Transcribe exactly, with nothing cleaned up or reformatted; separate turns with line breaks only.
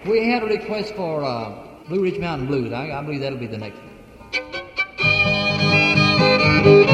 We had a request for uh, Blue Ridge Mountain Blues. I, I believe that'll be the next one.